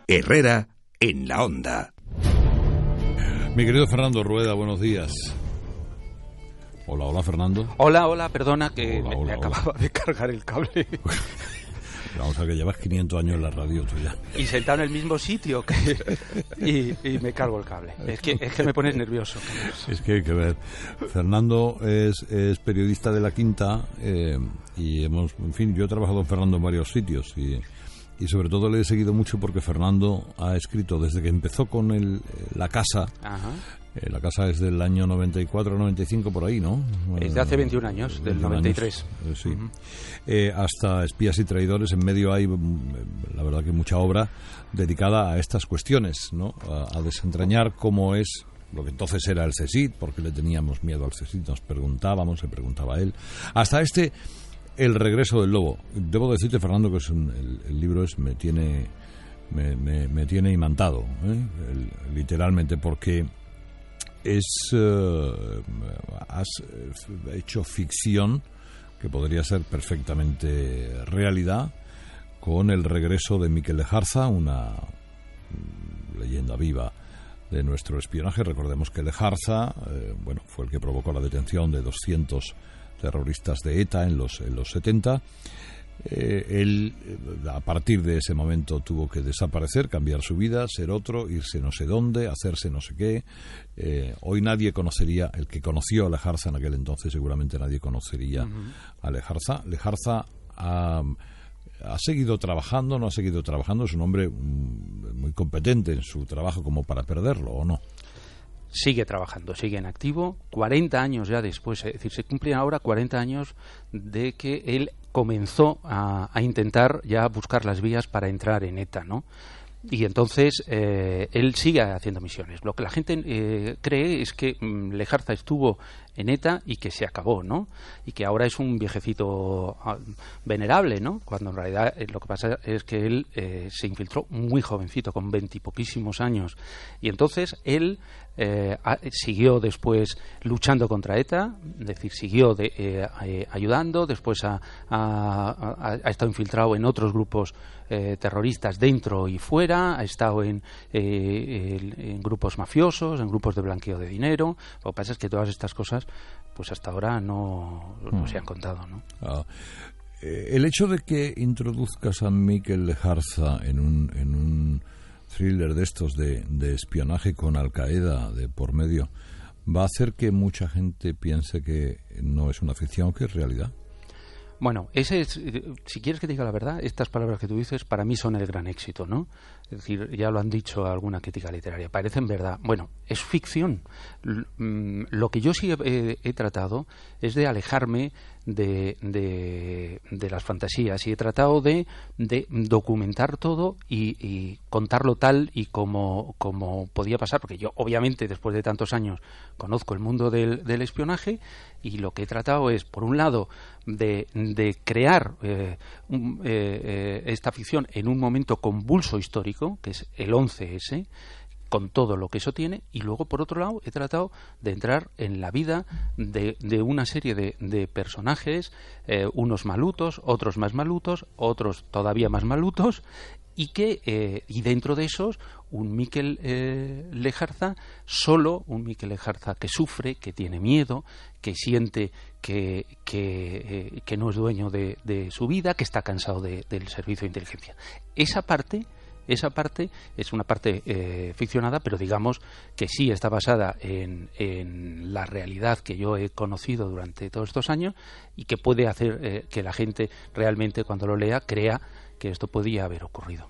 Herrera en la Onda. Mi querido Fernando Rueda, buenos días. Hola, Fernando. Hola, perdona que Hola, me acababa de cargar el cable. Vamos a ver que llevas 500 años en la radio tú ya. Y sentado en el mismo sitio y me cargo el cable. Es que me pones nervioso. Es que hay que ver. Fernando es periodista de La Quinta y yo he trabajado con Fernando en varios sitios y sobre todo le he seguido mucho porque Fernando ha escrito desde que empezó con La Casa. Ajá. La Casa es del año 94, 95, por ahí, ¿no? Es de hace 21 años, del 93. Años, sí. Hasta Espías y Traidores. En medio hay, la verdad, que mucha obra dedicada a estas cuestiones, ¿no? A desentrañar cómo es lo que entonces era el CSIC, porque le teníamos miedo al CSIC, se preguntaba él. Hasta El regreso del lobo. Debo decirte, Fernando, que el libro me tiene imantado, literalmente, porque has hecho ficción que podría ser perfectamente realidad con el regreso de Mikel Lejarza, una leyenda viva de nuestro espionaje. Recordemos que Lejarza fue el que provocó la detención de 200 terroristas de ETA en los 70. Él, a partir de ese momento, tuvo que desaparecer, cambiar su vida, ser otro, irse no sé dónde, hacerse no sé qué. Hoy nadie conocería, el que conoció a Lejarza en aquel entonces, seguramente nadie conocería a Lejarza. Lejarza ha seguido trabajando, no ha seguido trabajando, es un hombre muy competente en su trabajo como para perderlo, ¿o no? Sigue trabajando, sigue en activo, 40 años ya después, es decir, se cumplen ahora 40 años de que él comenzó a intentar ya buscar las vías para entrar en ETA, ¿no? Y entonces él sigue haciendo misiones. Lo que la gente cree es que Lejarza estuvo en ETA y que se acabó, ¿no? Y que ahora es un viejecito venerable, ¿no? Cuando en realidad lo que pasa es que él se infiltró muy jovencito, con 20 y poquísimos años. Y entonces él siguió después luchando contra ETA, es decir, siguió ayudando, después ha estado infiltrado en otros grupos terroristas dentro y fuera, ha estado en grupos mafiosos, en grupos de blanqueo de dinero. Lo que pasa es que todas estas cosas pues hasta ahora no se han contado, ¿no? El hecho de que introduzcas a Mikel Lejarza en un thriller de estos de espionaje con Al-Qaeda de por medio va a hacer que mucha gente piense que no es una ficción, que es realidad. Bueno, si quieres que te diga la verdad, estas palabras que tú dices para mí son el gran éxito, ¿no? Es decir, ya lo han dicho alguna crítica literaria, parecen verdad. Bueno, es ficción. Lo que yo sí he tratado es de alejarme de las fantasías y he tratado de documentar todo y contarlo tal y como podía pasar, porque yo obviamente después de tantos años conozco el mundo del espionaje y lo que he tratado es, por un lado, de crear esta ficción en un momento convulso histórico, que es el 11S, con todo lo que eso tiene, y luego, por otro lado, he tratado de entrar en la vida de una serie de personajes, unos malutos, otros más malutos, otros todavía más malutos, y dentro de esos un Mikel Lejarza, solo un Mikel Lejarza que sufre, que tiene miedo, que siente que no es dueño de su vida, que está cansado del servicio de inteligencia. Esa parte es una parte ficcionada, pero digamos que sí está basada en la realidad que yo he conocido durante todos estos años y que puede hacer que la gente realmente, cuando lo lea, crea que esto podía haber ocurrido.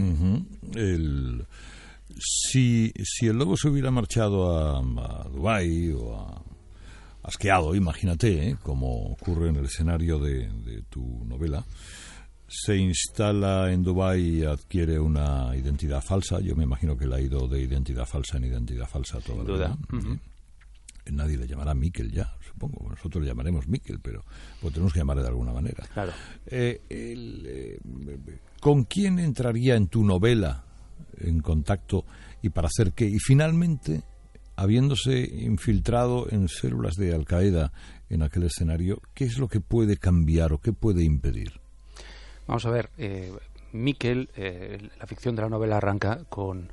Si el lobo se hubiera marchado a Dubái o asqueado, imagínate, como ocurre en el escenario de tu novela, se instala en Dubái y adquiere una identidad falsa. Yo me imagino que él ha ido de identidad falsa en identidad falsa toda la vida. Nadie le llamará Mikel ya, supongo. Nosotros le llamaremos Mikel, pero pues tenemos que llamarle de alguna manera. Claro. ¿Con quién entraría en tu novela en contacto y para hacer qué? Y finalmente, habiéndose infiltrado en células de Al-Qaeda en aquel escenario, ¿qué es lo que puede cambiar o qué puede impedir? Vamos a ver, Miquel, la ficción de la novela arranca con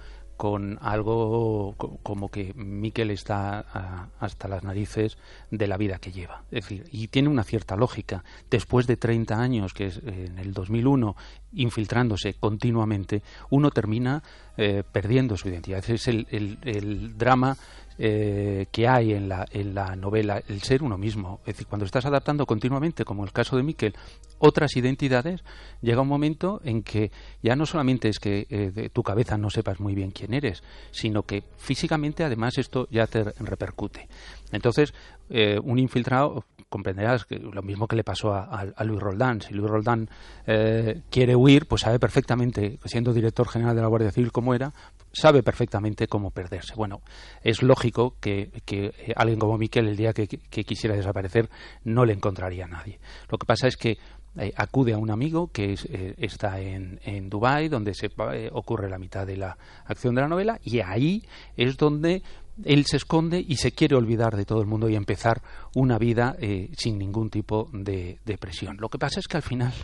algo como que Miquel está hasta las narices de la vida que lleva. Es decir, y tiene una cierta lógica. Después de 30 años, que es en el 2001, infiltrándose continuamente, uno termina perdiendo su identidad. Ese es el drama que hay en la novela, el ser uno mismo. Es decir, cuando estás adaptando continuamente, como el caso de Miquel, otras identidades, llega un momento en que ya no solamente es que de tu cabeza no sepas muy bien quién eres, sino que físicamente además esto ya te repercute. Entonces, un infiltrado, comprenderás que lo mismo que le pasó a Luis Roldán. Si Luis Roldán quiere huir, pues sabe perfectamente, siendo director general de la Guardia Civil como era, sabe perfectamente cómo perderse. Bueno, es lógico que alguien como Miquel, el día que quisiera desaparecer, no le encontraría a nadie. Lo que pasa es que acude a un amigo que está en Dubái, donde ocurre la mitad de la acción de la novela, y ahí es donde él se esconde y se quiere olvidar de todo el mundo y empezar una vida sin ningún tipo de presión. Lo que pasa es que al final,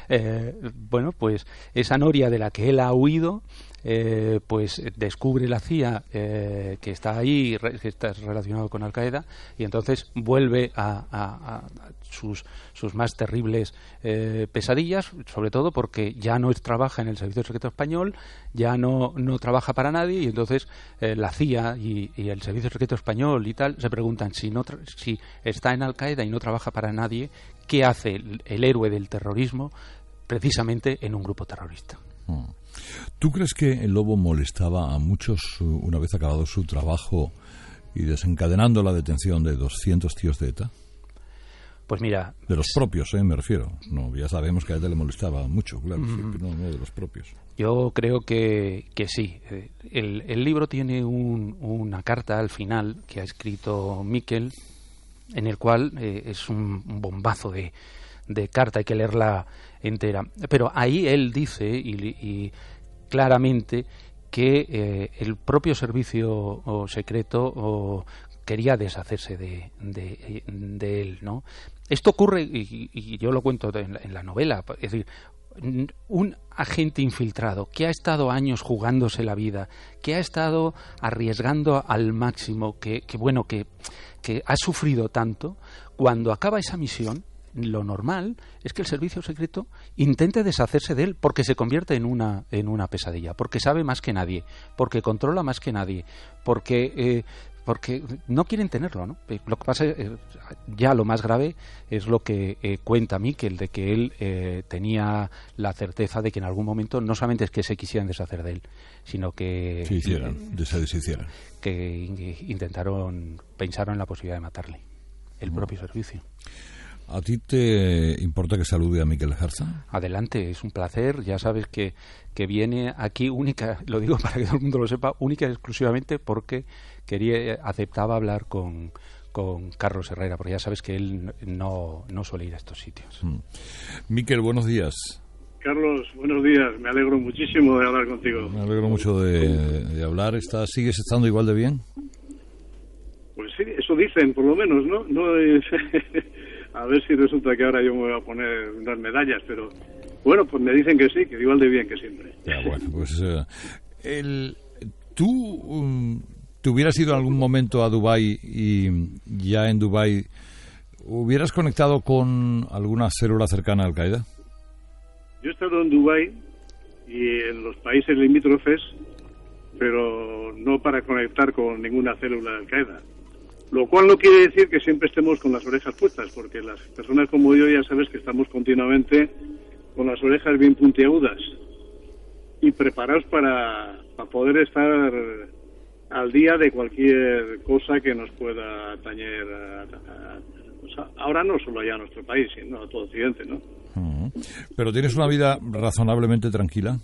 pues esa noria de la que él ha huido, pues descubre la CIA que está ahí, que está relacionado con Al-Qaeda, y entonces vuelve a sus más terribles pesadillas, sobre todo porque ya no trabaja en el Servicio Secreto Español, ya no trabaja para nadie, y entonces la CIA y el Servicio Secreto Español y tal se preguntan si está en Al-Qaeda y no trabaja para nadie, ¿qué hace el héroe del terrorismo precisamente en un grupo terrorista? ¿Tú crees que el Lobo molestaba a muchos una vez acabado su trabajo y desencadenando la detención de 200 tíos de ETA? Pues mira... De los propios, me refiero. No, ya sabemos que a ETA le molestaba mucho, claro, sí, pero no de los propios. Yo creo que sí. El libro tiene una carta al final que ha escrito Miquel, en el cual es un bombazo de carta, hay que leerla entera. Pero ahí él dice y claramente que el propio servicio secreto quería deshacerse de él, ¿no? Esto ocurre, y yo lo cuento en la novela, es decir, un agente infiltrado que ha estado años jugándose la vida, que ha estado arriesgando al máximo, que ha sufrido tanto, cuando acaba esa misión, lo normal es que el servicio secreto intente deshacerse de él, porque se convierte en una pesadilla, porque sabe más que nadie, porque controla más que nadie, porque no quieren tenerlo, ¿no? Lo que pasa es, ya lo más grave es lo que cuenta Miquel, de que él tenía la certeza de que en algún momento no solamente es que se quisieran deshacer de él, sino que se deshicieran, que pensaron en la posibilidad de matarle, el propio servicio. ¿A ti te importa que salude a Miquel Lejarza? Adelante, es un placer. Ya sabes que viene aquí lo digo para que todo el mundo lo sepa, única y exclusivamente porque aceptaba hablar con Carlos Herrera, porque ya sabes que él no suele ir a estos sitios. Miquel, buenos días. Carlos, buenos días. Me alegro muchísimo de hablar contigo. Me alegro mucho de hablar. ¿Sigues estando igual de bien? Pues sí, eso dicen, por lo menos, ¿no? No es... A ver si resulta que ahora yo me voy a poner unas medallas, pero bueno, pues me dicen que sí, que igual de bien que siempre. Ya, bueno, pues ¿tú te hubieras ido en algún momento a Dubái y ya en Dubái hubieras conectado con alguna célula cercana a Al-Qaeda? Yo he estado en Dubái y en los países limítrofes, pero no para conectar con ninguna célula de Al-Qaeda. Lo cual no quiere decir que siempre estemos con las orejas puestas, porque las personas como yo ya sabes que estamos continuamente con las orejas bien puntiagudas y preparados para poder estar al día de cualquier cosa que nos pueda atañer ahora no solo allá a nuestro país, sino a todo Occidente, ¿no? ¿Pero tienes una vida razonablemente tranquila?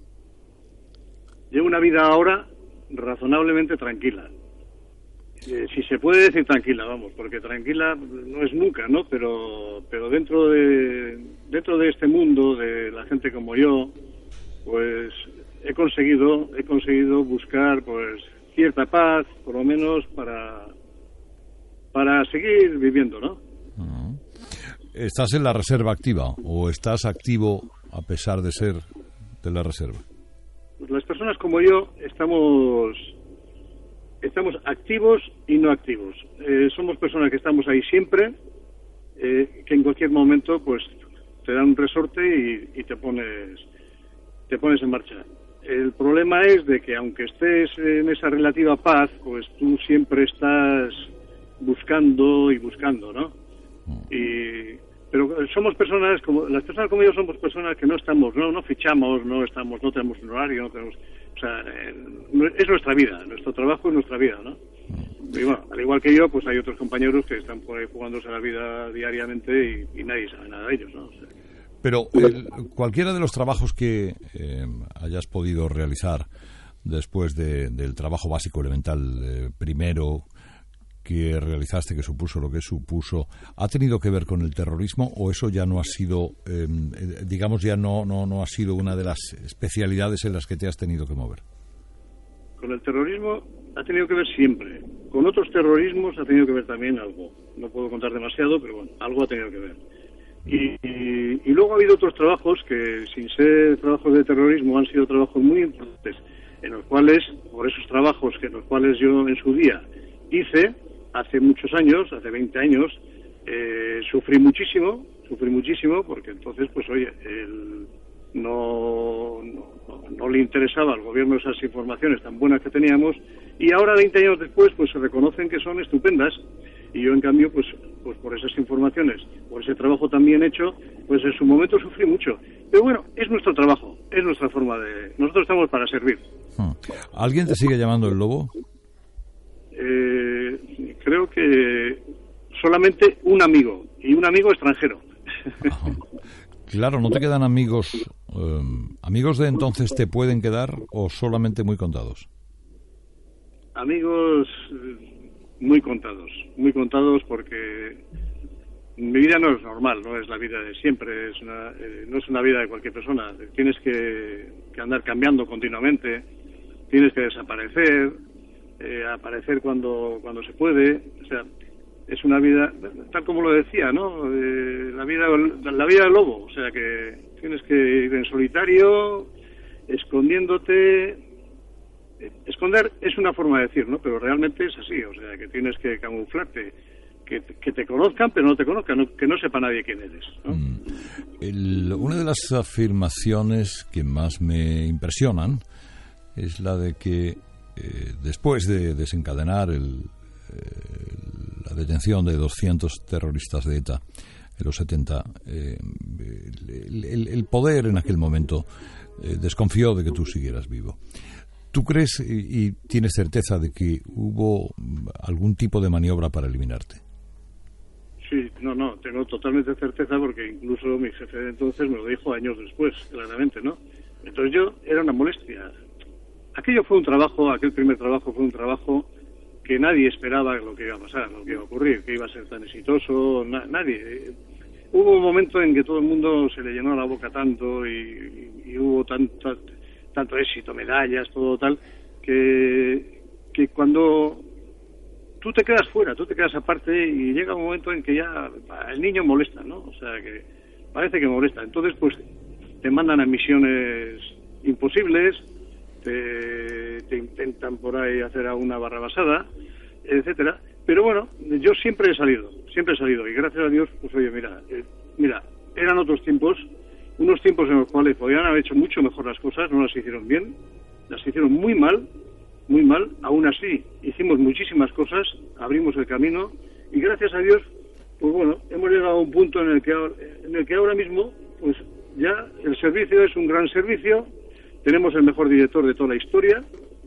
Llevo una vida ahora razonablemente tranquila. Si se puede decir tranquila, vamos, porque tranquila no es nunca, ¿no? Pero dentro de este mundo de la gente como yo, pues he conseguido buscar pues cierta paz, por lo menos para seguir viviendo, ¿no? ¿Estás en la reserva activa o estás activo a pesar de ser de la reserva? Pues las personas como yo estamos activos y no activos. Somos personas que estamos ahí siempre, que en cualquier momento pues te dan un resorte y te pones en marcha. El problema es de que aunque estés en esa relativa paz, pues tú siempre estás buscando, ¿no? Pero somos personas, las personas como yo somos personas que no estamos, no fichamos, no tenemos un horario, o sea, es nuestra vida, nuestro trabajo es nuestra vida, ¿no? Y bueno, al igual que yo, pues hay otros compañeros que están por ahí jugándose la vida diariamente y nadie sabe nada de ellos, ¿no? O sea, pero cualquiera de los trabajos que hayas podido realizar después del trabajo básico elemental primero que realizaste, que supuso lo que supuso, ¿ha tenido que ver con el terrorismo o eso ya no ha sido, digamos, ya no ha sido una de las especialidades en las que te has tenido que mover? Con el terrorismo ha tenido que ver siempre. Con otros terrorismos ha tenido que ver también algo. No puedo contar demasiado, pero bueno, algo ha tenido que ver. Y luego ha habido otros trabajos que, sin ser trabajos de terrorismo, han sido trabajos muy importantes, en los cuales, por esos trabajos en los cuales yo en su día hice, hace muchos años, hace 20 años, sufrí muchísimo, porque entonces, pues oye, no le interesaba al gobierno esas informaciones tan buenas que teníamos, y ahora, 20 años después, pues se reconocen que son estupendas, y yo, en cambio, pues por esas informaciones, por ese trabajo tan bien hecho, pues en su momento sufrí mucho. Pero bueno, es nuestro trabajo, es nuestra forma de... Nosotros estamos para servir. ¿Alguien te sigue llamando el lobo? Creo que solamente un amigo, y un amigo extranjero. Claro, ¿no te quedan amigos? ¿Amigos de entonces te pueden quedar o solamente muy contados? Amigos muy contados porque mi vida no es normal, no es la vida de siempre, no es una vida de cualquier persona. Tienes que andar cambiando continuamente, tienes que desaparecer, aparecer cuando se puede, o sea, es una vida, tal como lo decía, ¿no? La vida del lobo, o sea, que tienes que ir en solitario, escondiéndote. Esconder es una forma de decir, ¿no? Pero realmente es así, o sea, que tienes que camuflarte, que te conozcan, pero no te conozcan, que no sepa nadie quién eres, ¿no? Una de las afirmaciones que más me impresionan es la de que después de desencadenar la detención de 200 terroristas de ETA en los 70, el poder en aquel momento desconfió de que tú siguieras vivo. ¿Tú crees y tienes certeza de que hubo algún tipo de maniobra para eliminarte? Sí, no, tengo totalmente certeza porque incluso mi jefe de entonces me lo dijo años después, claramente, ¿no? Entonces era una molestia. Aquel primer trabajo fue un trabajo que nadie esperaba lo que iba a pasar, lo que iba a ocurrir, que iba a ser tan exitoso, nadie. Hubo un momento en que todo el mundo se le llenó la boca tanto y hubo tanto éxito, medallas, todo tal, que cuando tú te quedas fuera, tú te quedas aparte y llega un momento en que ya el niño molesta, ¿no? O sea, que parece que molesta. Entonces, pues, te mandan a misiones imposibles, te intentan por ahí hacer a una barrabasada, etcétera. Pero bueno, yo siempre he salido y gracias a Dios, pues oye, mira, eran otros tiempos, unos tiempos en los cuales podían haber hecho mucho mejor las cosas, no las hicieron bien, las hicieron muy mal, aún así hicimos muchísimas cosas, abrimos el camino y gracias a Dios, pues bueno, hemos llegado a un punto en el que ahora mismo, pues ya el servicio es un gran servicio, tenemos el mejor director de toda la historia,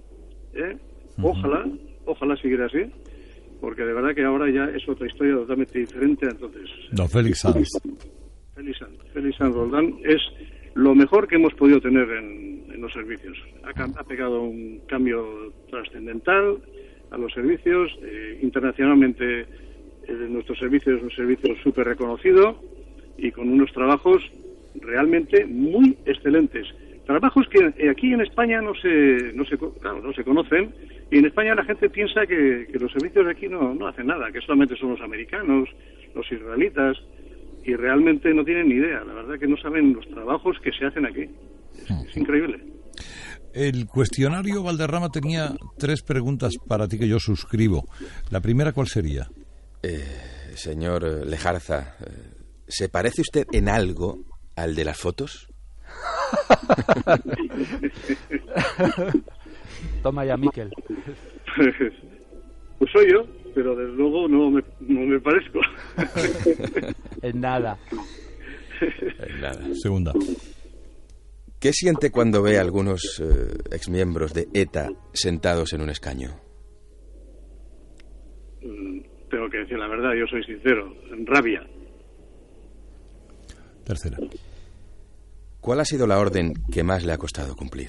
ojalá siguiera así, porque de verdad que ahora ya es otra historia totalmente diferente. Entonces, don Félix Sanz. Félix Sanz Roldán es lo mejor que hemos podido tener en los servicios. Ha pegado un cambio trascendental a los servicios. Internacionalmente, nuestro servicio es un servicio súper reconocido y con unos trabajos realmente muy excelentes. Trabajos que aquí en España no se conocen, y en España la gente piensa que los servicios de aquí no hacen nada, que solamente son los americanos, los israelitas, y realmente no tienen ni idea. La verdad que no saben los trabajos que se hacen aquí. Es increíble. El cuestionario Valderrama tenía 3 preguntas para ti que yo suscribo. La primera, ¿cuál sería? Señor Lejarza, ¿se parece usted en algo al de las fotos? Toma ya, Miquel. Pues soy yo, pero desde luego no me parezco. En nada. En nada. Segunda. ¿Qué siente cuando ve a algunos exmiembros de ETA sentados en un escaño? Tengo que decir la verdad, yo soy sincero, rabia. Tercera. ¿Cuál ha sido la orden que más le ha costado cumplir?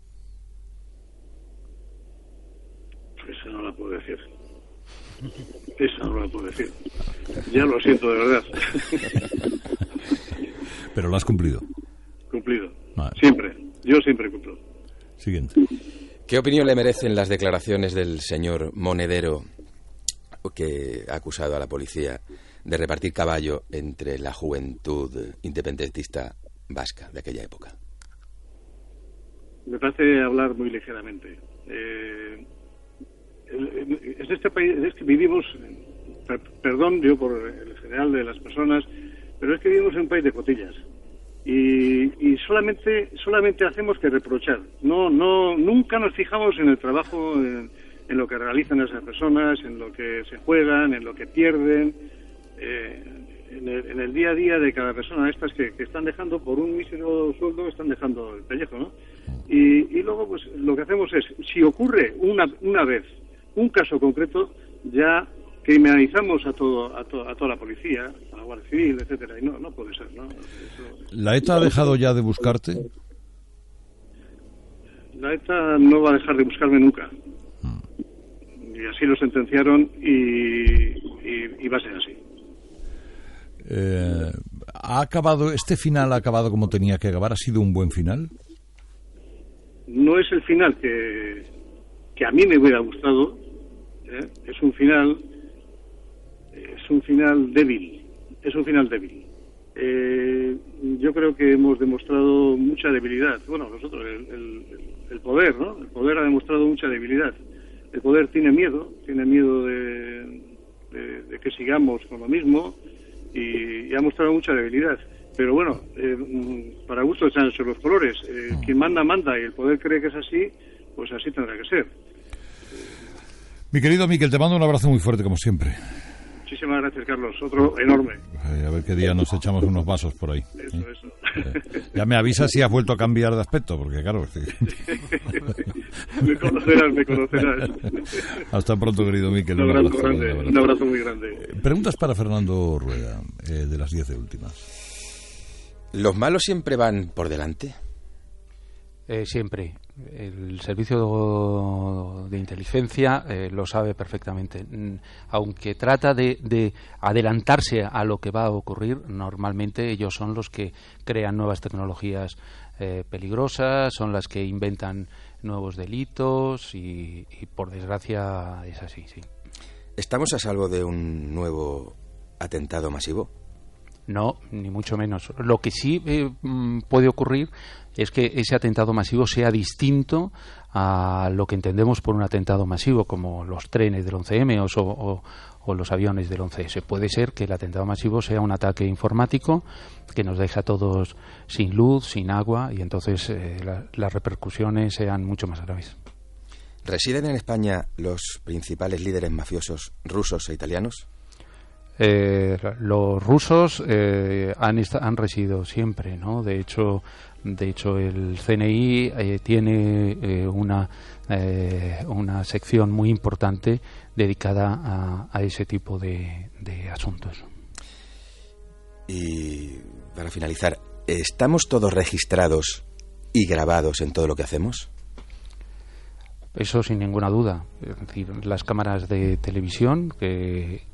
Esa no la puedo decir. Esa no la puedo decir. Ya lo siento, de verdad. Pero lo has cumplido. Cumplido. Vale. Siempre. Yo siempre cumplo. Siguiente. ¿Qué opinión le merecen las declaraciones del señor Monedero, que ha acusado a la policía de repartir caballo entre la juventud independentista vasca de aquella época? Me parece hablar muy ligeramente. En este país es que vivimos, perdón yo por el general de las personas, pero es que vivimos en un país de cotillas y solamente hacemos que reprochar. Nunca nos fijamos en el trabajo, en lo que realizan esas personas, en lo que se juegan, en lo que pierden, en el día a día de cada persona. Estas que están dejando por un mísero sueldo, están dejando el pellejo, ¿no? Y luego pues lo que hacemos es, si ocurre una vez un caso concreto, ya criminalizamos a toda la policía, a la Guardia Civil, etcétera, y no puede ser, ¿no? ¿La ETA ha dejado ya de buscarte? La ETA no va a dejar de buscarme nunca. Y así lo sentenciaron y va a ser así. ¿Este final ha acabado como tenía que acabar? ¿Ha sido un buen final? No es el final que a mí me hubiera gustado, ¿eh? Es un final débil. Yo creo que hemos demostrado mucha debilidad. Bueno, nosotros, el poder, ¿no? El poder ha demostrado mucha debilidad. El poder tiene miedo de que sigamos con lo mismo y ha mostrado mucha debilidad. Pero bueno, para gusto se han hecho los colores. Quien manda y el poder cree que es así, pues así tendrá que ser. Mi querido Miquel, te mando un abrazo muy fuerte como siempre. Muchísimas gracias, Carlos. Otro enorme. A ver qué día nos echamos unos vasos por ahí. Eso. Ya me avisas si has vuelto a cambiar de aspecto, porque claro... Me conocerás. Hasta pronto, querido Miquel. Un abrazo muy grande. Preguntas para Fernando Rueda, de las 10 últimas. ¿Los malos siempre van por delante? Siempre. El servicio de inteligencia lo sabe perfectamente. Aunque trata de adelantarse a lo que va a ocurrir, normalmente ellos son los que crean nuevas tecnologías peligrosas, son las que inventan nuevos delitos y por desgracia es así, sí. ¿Estamos a salvo de un nuevo atentado masivo? No, ni mucho menos. Lo que sí puede ocurrir es que ese atentado masivo sea distinto a lo que entendemos por un atentado masivo, como los trenes del 11M o los aviones del 11S. Puede ser que el atentado masivo sea un ataque informático que nos deja a todos sin luz, sin agua, y entonces las repercusiones sean mucho más graves. ¿Residen en España los principales líderes mafiosos rusos e italianos? Los rusos han residido siempre, ¿no? De hecho el CNI tiene una sección muy importante dedicada a ese tipo de asuntos. Y para finalizar, ¿estamos todos registrados y grabados en todo lo que hacemos? Eso sin ninguna duda. Es decir, las cámaras de televisión que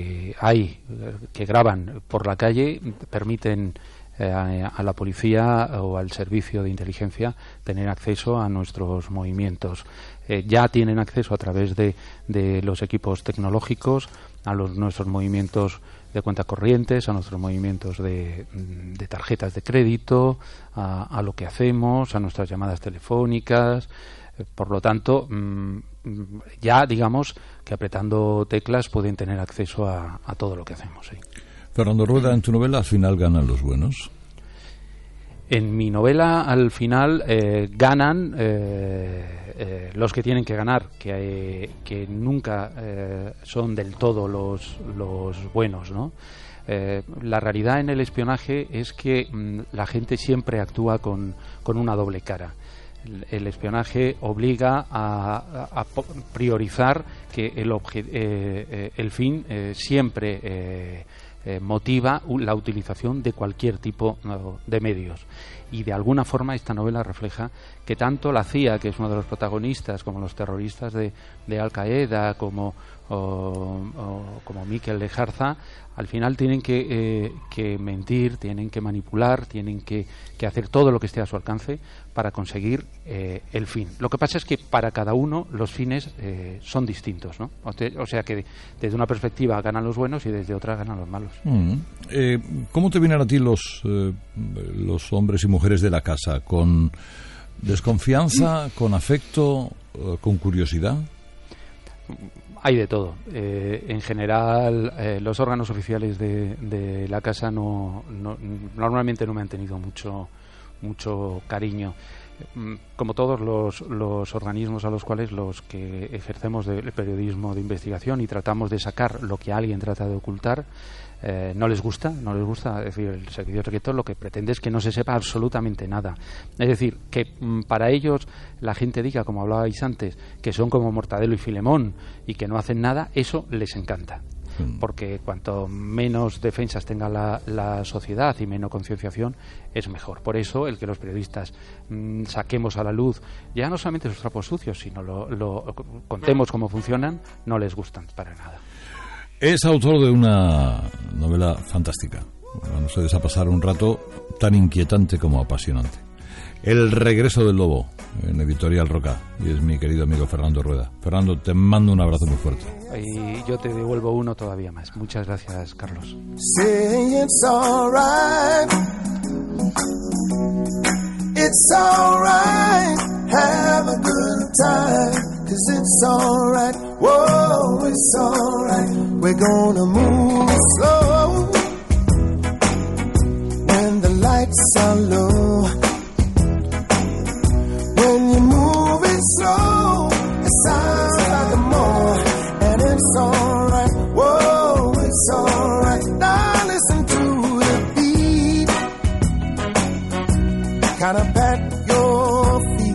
graban por la calle permiten a la policía o al servicio de inteligencia tener acceso a nuestros movimientos. Ya tienen acceso a través de los equipos tecnológicos a nuestros movimientos cuenta corrientes, a nuestros movimientos de tarjetas de crédito, a lo que hacemos, a nuestras llamadas telefónicas. Por lo tanto, ya digamos que apretando teclas pueden tener acceso a todo lo que hacemos. Sí. Fernando Rueda, en tu novela al final ganan los buenos. En mi novela, al final, ganan los que tienen que ganar, que nunca son del todo los buenos, ¿no? La realidad en el espionaje es que la gente siempre actúa con una doble cara. El espionaje obliga a priorizar que el fin siempre motiva la utilización de cualquier tipo de medios, y de alguna forma esta novela refleja que tanto la CIA, que es uno de los protagonistas, como los terroristas de Al Qaeda, como Mikel Lejarza, al final tienen que mentir, tienen que manipular, tienen que hacer todo lo que esté a su alcance para conseguir el fin. Lo que pasa es que para cada uno los fines son distintos, ¿no? O sea que desde una perspectiva ganan los buenos y desde otra ganan los malos. ¿Cómo te vienen a ti los hombres y mujeres de la casa? ¿Con desconfianza, con afecto, con curiosidad? Hay de todo. En general, los órganos oficiales de la casa normalmente no me han tenido mucho cariño. Como todos los organismos a los cuales los que ejercemos el periodismo de investigación y tratamos de sacar lo que alguien trata de ocultar, no les gusta. Es decir, el servicio secreto lo que pretende es que no se sepa absolutamente nada. Es decir, que para ellos la gente diga, como hablabais antes, que son como Mortadelo y Filemón y que no hacen nada, eso les encanta. Porque cuanto menos defensas tenga la sociedad y menos concienciación, es mejor. Por eso el que los periodistas saquemos a la luz ya no solamente sus trapos sucios, sino lo contemos cómo funcionan, no les gustan para nada. Es autor de una novela fantástica. Van ustedes a pasar un rato tan inquietante como apasionante. El regreso del lobo, en Editorial Roca. Y es mi querido amigo Fernando Rueda. Fernando, te mando un abrazo muy fuerte. Y yo te devuelvo uno todavía más. Muchas gracias, Carlos. Say it's all right. It's all right. Have a good time. 'Cause it's all right. Whoa, it's all right. We're gonna move slow when the lights are low. When you're moving slow, it sounds like a more, and it's all right. Whoa, it's all right. Now listen to the beat, kind of pat your feet.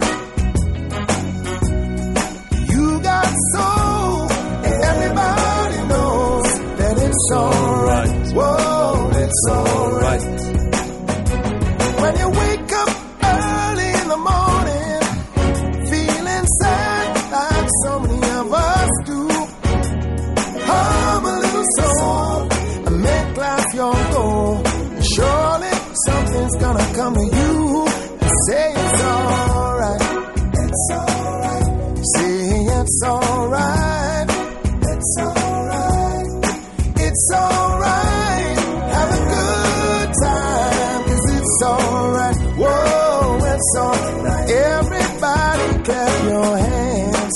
You got soul, and everybody knows that it's all right. Whoa, it's all right. When you wake up early in the morning, feeling sad like so many of us do, hum a little song and make life your goal. Surely something's gonna come to you and say it's all right. It's all right. Say it's all right. It's all right. It's all right. Have a good time, 'cause it's all right. Whoa, it's all right. Everybody clap your hands.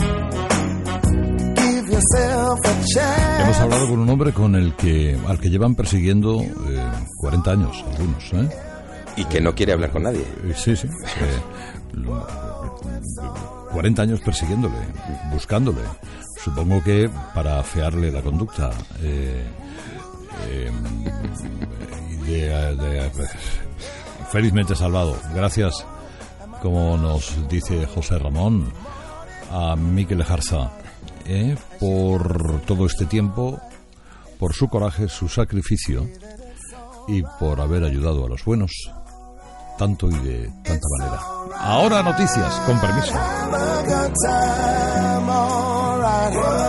Give yourself a chance. Hemos hablado con un hombre al que llevan persiguiendo 40 años, algunos, ¿eh? Y que no quiere hablar con nadie. Sí. 40 años persiguiéndole, buscándole. Supongo que para afearle la conducta. Felizmente salvado. Gracias, como nos dice José Ramón, a Mikel Lejarza, por todo este tiempo, por su coraje, su sacrificio y por haber ayudado a los buenos tanto y de tanta manera. Ahora noticias, con permiso.